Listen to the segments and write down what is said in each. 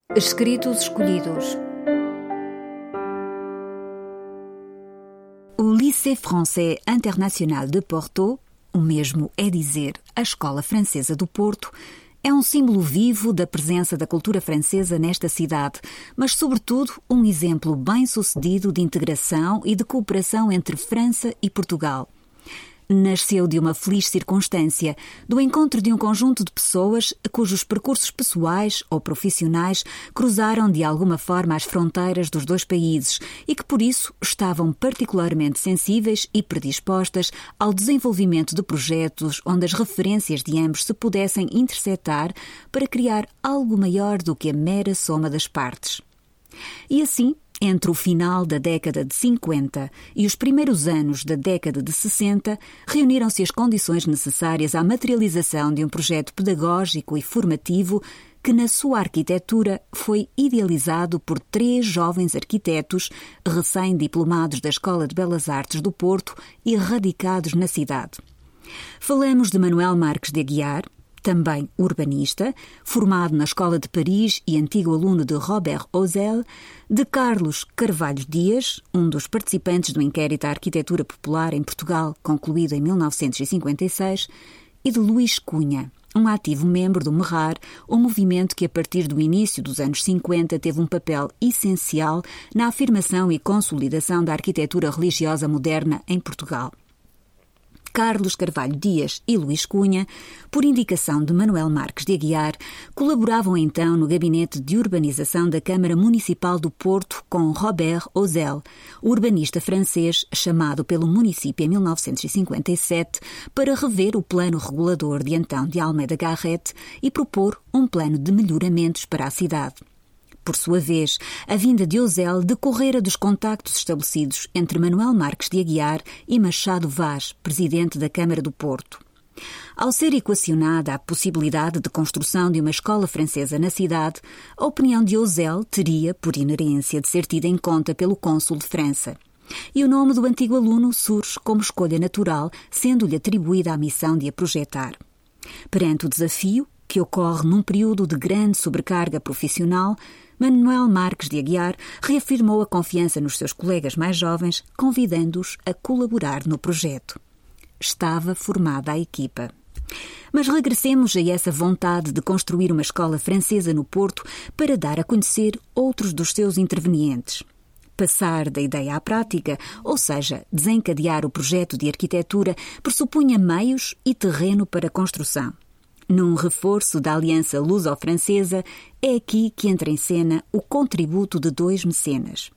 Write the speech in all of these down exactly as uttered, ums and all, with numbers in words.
Escritos escolhidos. O Lycée Français International de Porto, o mesmo é dizer a Escola Francesa do Porto, é um símbolo vivo da presença da cultura francesa nesta cidade, mas, sobretudo, um exemplo bem-sucedido de integração e de cooperação entre França e Portugal. Nasceu de uma feliz circunstância, do encontro de um conjunto de pessoas cujos percursos pessoais ou profissionais cruzaram de alguma forma as fronteiras dos dois países e que, por isso, estavam particularmente sensíveis e predispostas ao desenvolvimento de projetos onde as referências de ambos se pudessem intersetar para criar algo maior do que a mera soma das partes. E assim, entre o final da década de cinquenta e os primeiros anos da década de sessenta, reuniram-se as condições necessárias à materialização de um projeto pedagógico e formativo que, na sua arquitetura, foi idealizado por três jovens arquitetos recém-diplomados da Escola de Belas Artes do Porto e radicados na cidade. Falamos de Manuel Marques de Aguiar, também urbanista, formado na Escola de Paris e antigo aluno de Robert Ozel, de Carlos Carvalho Dias, um dos participantes do inquérito à arquitetura popular em Portugal, concluído em mil novecentos e cinquenta e seis, e de Luís Cunha, um ativo membro do MERRAR, um movimento que a partir do início dos anos cinquenta teve um papel essencial na afirmação e consolidação da arquitetura religiosa moderna em Portugal. Carlos Carvalho Dias e Luís Cunha, por indicação de Manuel Marques de Aguiar, colaboravam então no Gabinete de Urbanização da Câmara Municipal do Porto com Robert Ozel, o urbanista francês chamado pelo município em mil novecentos e cinquenta e sete para rever o plano regulador de então de Almeida Garrett e propor um plano de melhoramentos para a cidade. Por sua vez, a vinda de Ozel decorrera dos contactos estabelecidos entre Manuel Marques de Aguiar e Machado Vaz, presidente da Câmara do Porto. Ao ser equacionada a possibilidade de construção de uma escola francesa na cidade, a opinião de Ozel teria, por inerência, de ser tida em conta pelo cônsul de França. E o nome do antigo aluno surge como escolha natural, sendo-lhe atribuída a missão de a projetar. Perante o desafio, que ocorre num período de grande sobrecarga profissional, Manuel Marques de Aguiar reafirmou a confiança nos seus colegas mais jovens, convidando-os a colaborar no projeto. Estava formada a equipa. Mas regressemos a essa vontade de construir uma escola francesa no Porto para dar a conhecer outros dos seus intervenientes. Passar da ideia à prática, ou seja, desencadear o projeto de arquitetura, pressupunha meios e terreno para a construção. Num reforço da aliança luso-francesa, é aqui que entra em cena o contributo de dois mecenas.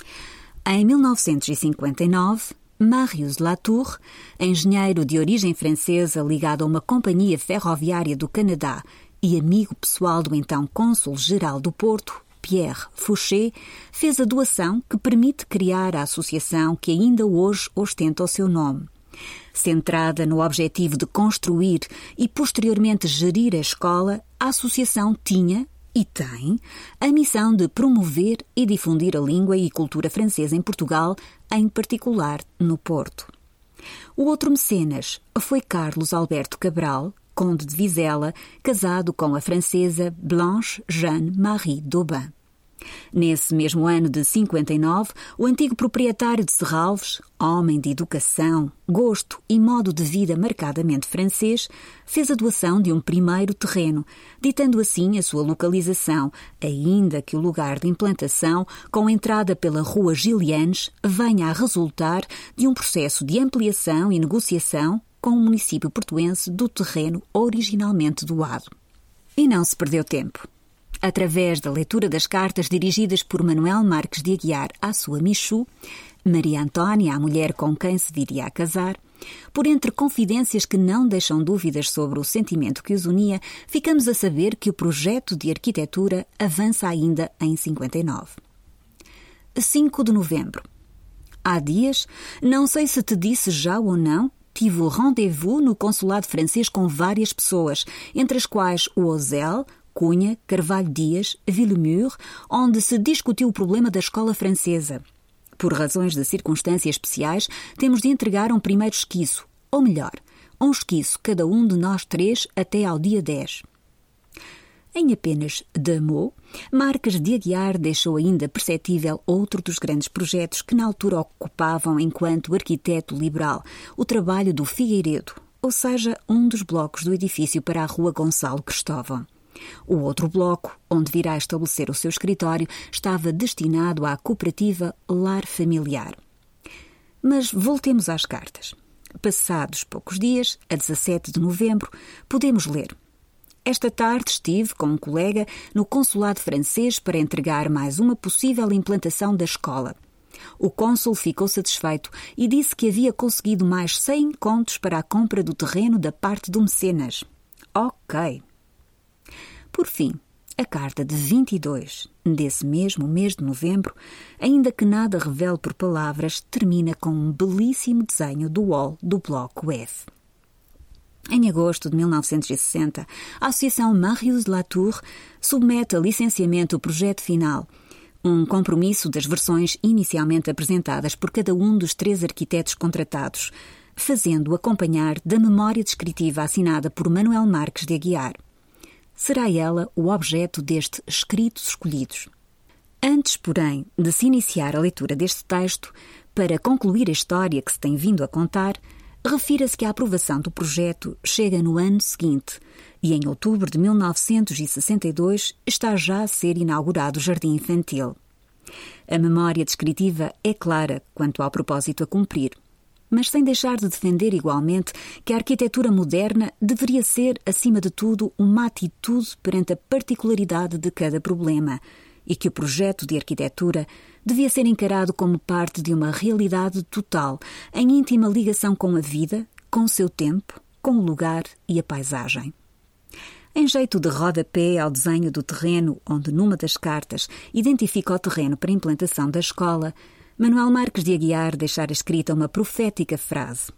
Em mil novecentos e cinquenta e nove, Marius Latour, engenheiro de origem francesa ligado a uma companhia ferroviária do Canadá e amigo pessoal do então cônsul-geral do Porto, Pierre Fouché, fez a doação que permite criar a associação que ainda hoje ostenta o seu nome. Centrada no objetivo de construir e posteriormente gerir a escola, a associação tinha, e tem, a missão de promover e difundir a língua e cultura francesa em Portugal, em particular no Porto. O outro mecenas foi Carlos Alberto Cabral, conde de Vizela, casado com a francesa Blanche Jeanne Marie d'Aubin. Nesse mesmo ano de cinquenta e nove, o antigo proprietário de Serralves, homem de educação, gosto e modo de vida marcadamente francês, fez a doação de um primeiro terreno, ditando assim a sua localização, ainda que o lugar de implantação, com entrada pela Rua Gilianes, venha a resultar de um processo de ampliação e negociação com o município portuense do terreno originalmente doado. E não se perdeu tempo. Através da leitura das cartas dirigidas por Manuel Marques de Aguiar à sua Michu, Maria Antônia, a mulher com quem se viria a casar, por entre confidências que não deixam dúvidas sobre o sentimento que os unia, ficamos a saber que o projeto de arquitetura avança ainda em cinquenta e nove. cinco de novembro. Há dias, não sei se te disse já ou não, tive o rendezvous no consulado francês com várias pessoas, entre as quais o Ozel, Cunha, Carvalho Dias, Villemur, onde se discutiu o problema da escola francesa. Por razões de circunstâncias especiais, temos de entregar um primeiro esquiço, ou melhor, um esquiço cada um de nós três até ao dia dez. Em apenas deux mots, Marques de Aguiar deixou ainda perceptível outro dos grandes projetos que na altura ocupavam enquanto arquiteto liberal, o trabalho do Figueiredo, ou seja, um dos blocos do edifício para a Rua Gonçalo Cristóvão. O outro bloco, onde virá estabelecer o seu escritório, estava destinado à cooperativa Lar Familiar. Mas voltemos às cartas. Passados poucos dias, a dezassete de novembro, podemos ler: esta tarde estive com um colega no consulado francês para entregar mais uma possível implantação da escola. O cônsul ficou satisfeito e disse que havia conseguido mais cem contos para a compra do terreno da parte do mecenas. Ok. Por fim, a carta de vinte e dois desse mesmo mês de novembro, ainda que nada revele por palavras, termina com um belíssimo desenho do hall do Bloco F. Em agosto de mil novecentos e sessenta, a Associação Marius Latour submete a licenciamento o projeto final, um compromisso das versões inicialmente apresentadas por cada um dos três arquitetos contratados, fazendo-o acompanhar da memória descritiva assinada por Manuel Marques de Aguiar. Será ela o objeto destes escritos escolhidos. Antes, porém, de se iniciar a leitura deste texto, para concluir a história que se tem vindo a contar, refira-se que a aprovação do projeto chega no ano seguinte e, em outubro de mil novecentos e sessenta e dois, está já a ser inaugurado o Jardim Infantil. A memória descritiva é clara quanto ao propósito a cumprir, mas sem deixar de defender igualmente que a arquitetura moderna deveria ser, acima de tudo, uma atitude perante a particularidade de cada problema e que o projeto de arquitetura devia ser encarado como parte de uma realidade total, em íntima ligação com a vida, com o seu tempo, com o lugar e a paisagem. Em jeito de rodapé ao desenho do terreno, onde numa das cartas identifica o terreno para a implantação da escola, Manuel Marques de Aguiar deixara escrita uma profética frase.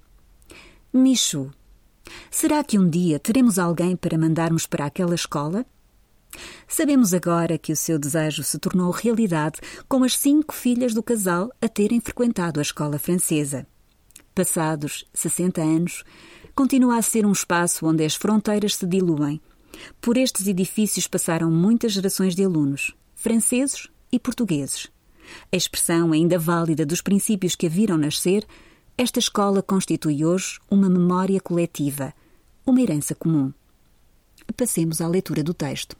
Michu, será que um dia teremos alguém para mandarmos para aquela escola? Sabemos agora que o seu desejo se tornou realidade com as cinco filhas do casal a terem frequentado a escola francesa. Passados sessenta anos, continua a ser um espaço onde as fronteiras se diluem. Por estes edifícios passaram muitas gerações de alunos, franceses e portugueses. A expressão ainda válida dos princípios que a viram nascer, esta escola constitui hoje uma memória coletiva, uma herança comum. Passemos à leitura do texto.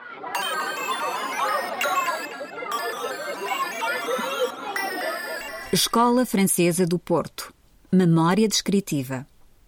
Escola Francesa do Porto. Memória descritiva.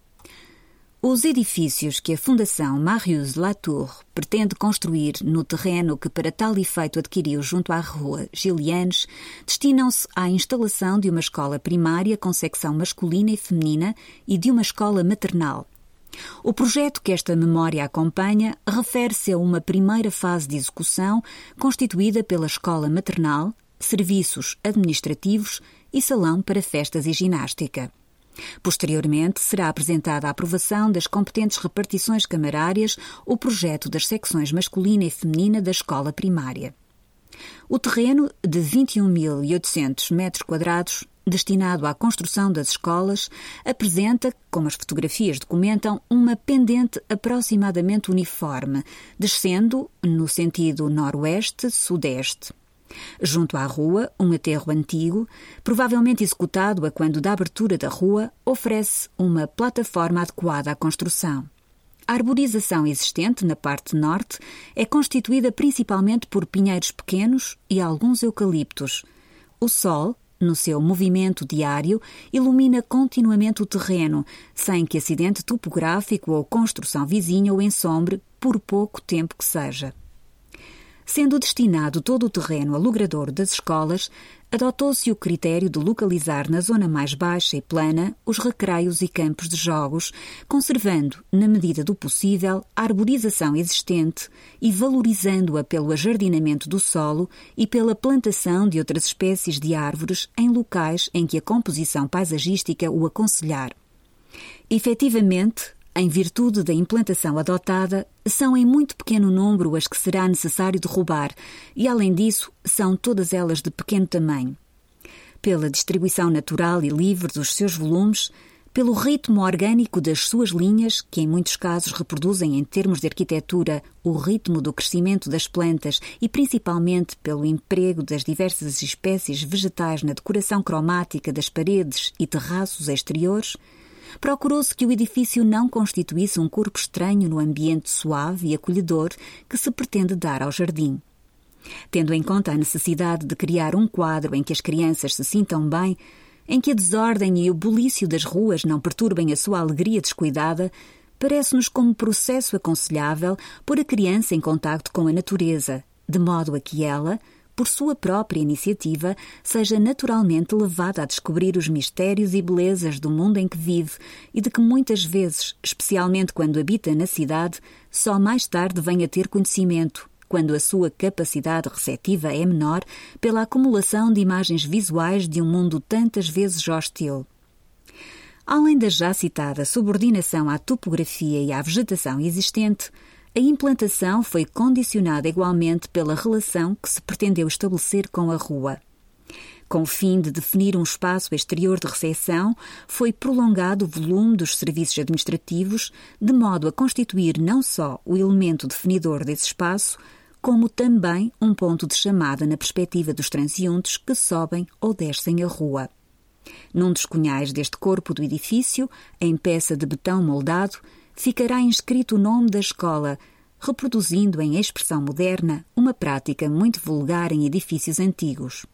Os edifícios que a Fundação Marius Latour pretende construir no terreno que para tal efeito adquiriu junto à rua Gilianes destinam-se à instalação de uma escola primária com secção masculina e feminina e de uma escola maternal. O projeto que esta memória acompanha refere-se a uma primeira fase de execução constituída pela escola maternal, serviços administrativos e salão para festas e ginástica. Posteriormente, será apresentada à aprovação das competentes repartições camarárias o projeto das secções masculina e feminina da escola primária. O terreno, de vinte e um mil e oitocentos metros quadrados, destinado à construção das escolas, apresenta, como as fotografias documentam, uma pendente aproximadamente uniforme, descendo no sentido noroeste-sudeste. Junto à rua, um aterro antigo, provavelmente executado a quando da abertura da rua, oferece uma plataforma adequada à construção. A arborização existente na parte norte é constituída principalmente por pinheiros pequenos e alguns eucaliptos. O sol, no seu movimento diário, ilumina continuamente o terreno, sem que acidente topográfico ou construção vizinha o ensombre por pouco tempo que seja. Sendo destinado todo o terreno a logradouro das escolas, adotou-se o critério de localizar na zona mais baixa e plana os recreios e campos de jogos, conservando, na medida do possível, a arborização existente e valorizando-a pelo ajardinamento do solo e pela plantação de outras espécies de árvores em locais em que a composição paisagística o aconselhar. Efetivamente, em virtude da implantação adotada, são em muito pequeno número as que será necessário derrubar e, além disso, são todas elas de pequeno tamanho. Pela distribuição natural e livre dos seus volumes, pelo ritmo orgânico das suas linhas, que em muitos casos reproduzem em termos de arquitetura o ritmo do crescimento das plantas e principalmente pelo emprego das diversas espécies vegetais na decoração cromática das paredes e terraços exteriores, procurou-se que o edifício não constituísse um corpo estranho no ambiente suave e acolhedor que se pretende dar ao jardim. Tendo em conta a necessidade de criar um quadro em que as crianças se sintam bem, em que a desordem e o bulício das ruas não perturbem a sua alegria descuidada, parece-nos como processo aconselhável pôr a criança em contacto com a natureza, de modo a que ela, por sua própria iniciativa, seja naturalmente levada a descobrir os mistérios e belezas do mundo em que vive e de que muitas vezes, especialmente quando habita na cidade, só mais tarde vem a ter conhecimento, quando a sua capacidade receptiva é menor, pela acumulação de imagens visuais de um mundo tantas vezes hostil. Além da já citada subordinação à topografia e à vegetação existente, a implantação foi condicionada igualmente pela relação que se pretendeu estabelecer com a rua. Com o fim de definir um espaço exterior de recepção, foi prolongado o volume dos serviços administrativos, de modo a constituir não só o elemento definidor desse espaço, como também um ponto de chamada na perspectiva dos transeuntes que sobem ou descem a rua. Num dos cunhais deste corpo do edifício, em peça de betão moldado, ficará inscrito o nome da escola, reproduzindo em expressão moderna uma prática muito vulgar em edifícios antigos.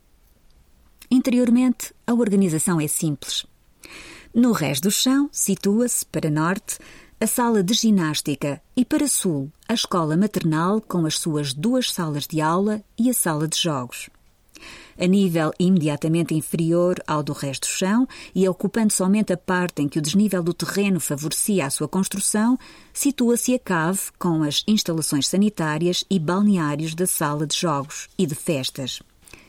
Interiormente, a organização é simples. No rés do chão, situa-se, para norte, a sala de ginástica e, para sul, a escola maternal com as suas duas salas de aula e a sala de jogos. A nível imediatamente inferior ao do resto do chão e ocupando somente a parte em que o desnível do terreno favorecia a sua construção, situa-se a cave com as instalações sanitárias e balneários da sala de jogos e de festas.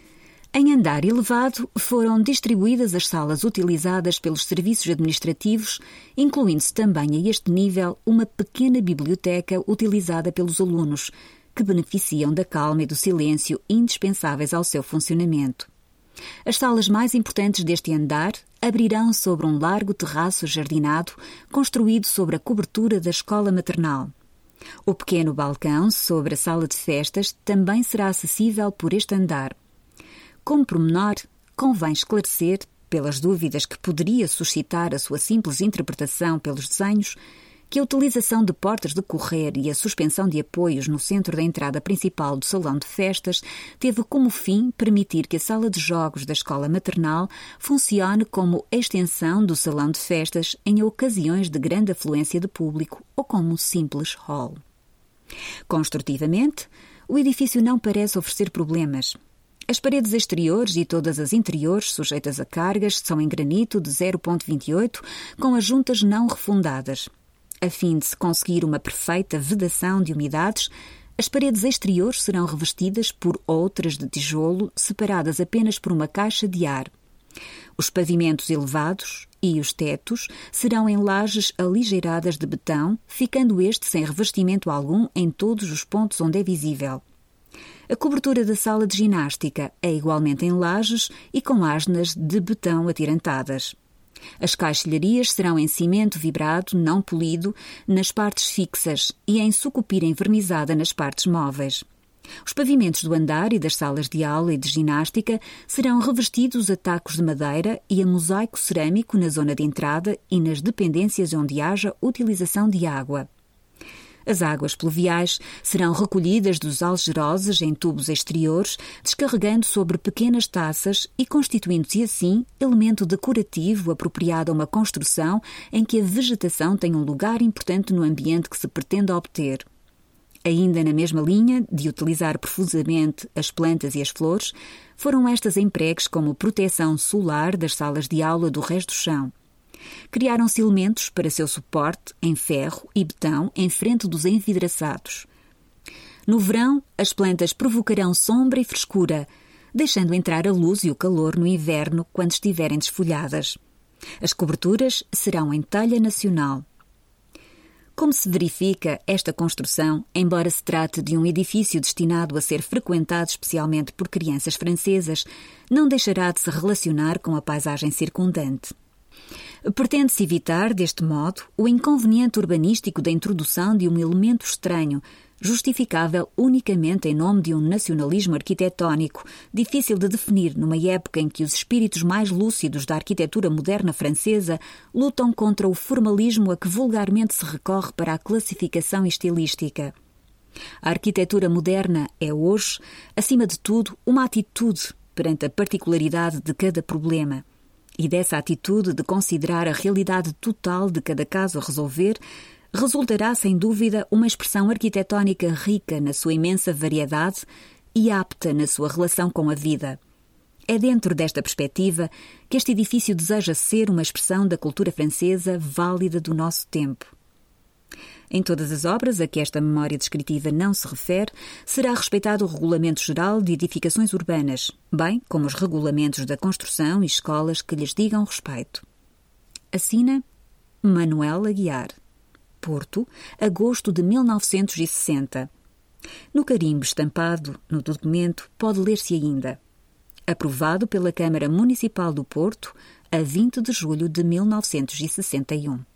Em andar elevado foram distribuídas as salas utilizadas pelos serviços administrativos, incluindo-se também a este nível uma pequena biblioteca utilizada pelos alunos, que beneficiam da calma e do silêncio indispensáveis ao seu funcionamento. As salas mais importantes deste andar abrirão sobre um largo terraço jardinado construído sobre a cobertura da escola maternal. O pequeno balcão sobre a sala de festas também será acessível por este andar. Como pormenor, convém esclarecer, pelas dúvidas que poderia suscitar a sua simples interpretação pelos desenhos, que a utilização de portas de correr e a suspensão de apoios no centro da entrada principal do salão de festas teve como fim permitir que a sala de jogos da escola maternal funcione como extensão do salão de festas em ocasiões de grande afluência de público ou como um simples hall. Construtivamente, o edifício não parece oferecer problemas. As paredes exteriores e todas as interiores sujeitas a cargas são em granito de zero vírgula vinte e oito com as juntas não refundadas. A fim de se conseguir uma perfeita vedação de umidades, as paredes exteriores serão revestidas por outras de tijolo separadas apenas por uma caixa de ar. Os pavimentos elevados e os tetos serão em lajes aligeiradas de betão, ficando este sem revestimento algum em todos os pontos onde é visível. A cobertura da sala de ginástica é igualmente em lajes e com asnas de betão atirantadas. As caixilharias serão em cimento vibrado, não polido, nas partes fixas e em sucupira envernizada nas partes móveis. Os pavimentos do andar e das salas de aula e de ginástica serão revestidos a tacos de madeira e a mosaico cerâmico na zona de entrada e nas dependências onde haja utilização de água. As águas pluviais serão recolhidas dos algeroses em tubos exteriores, descarregando sobre pequenas taças e constituindo-se assim elemento decorativo apropriado a uma construção em que a vegetação tem um lugar importante no ambiente que se pretende obter. Ainda na mesma linha de utilizar profusamente as plantas e as flores, foram estas empregues como proteção solar das salas de aula do resto do chão. Criaram-se elementos para seu suporte em ferro e betão em frente dos envidraçados. No verão, as plantas provocarão sombra e frescura, deixando entrar a luz e o calor no inverno quando estiverem desfolhadas. As coberturas serão em telha nacional. Como se verifica, esta construção, embora se trate de um edifício destinado a ser frequentado especialmente por crianças francesas, não deixará de se relacionar com a paisagem circundante. Pretende-se evitar, deste modo, o inconveniente urbanístico da introdução de um elemento estranho, justificável unicamente em nome de um nacionalismo arquitetónico, difícil de definir numa época em que os espíritos mais lúcidos da arquitetura moderna francesa lutam contra o formalismo a que vulgarmente se recorre para a classificação estilística. A arquitetura moderna é hoje, acima de tudo, uma atitude perante a particularidade de cada problema. E dessa atitude de considerar a realidade total de cada caso a resolver, resultará, sem dúvida, uma expressão arquitetónica rica na sua imensa variedade e apta na sua relação com a vida. É dentro desta perspectiva que este edifício deseja ser uma expressão da cultura francesa válida do nosso tempo. Em todas as obras a que esta memória descritiva não se refere, será respeitado o Regulamento Geral de Edificações Urbanas, bem como os regulamentos da construção e escolas que lhes digam respeito. Assina Manuel Aguiar. Porto, agosto de mil novecentos e sessenta. No carimbo estampado no documento pode ler-se ainda: aprovado pela Câmara Municipal do Porto, a vinte de julho de mil novecentos e sessenta e um.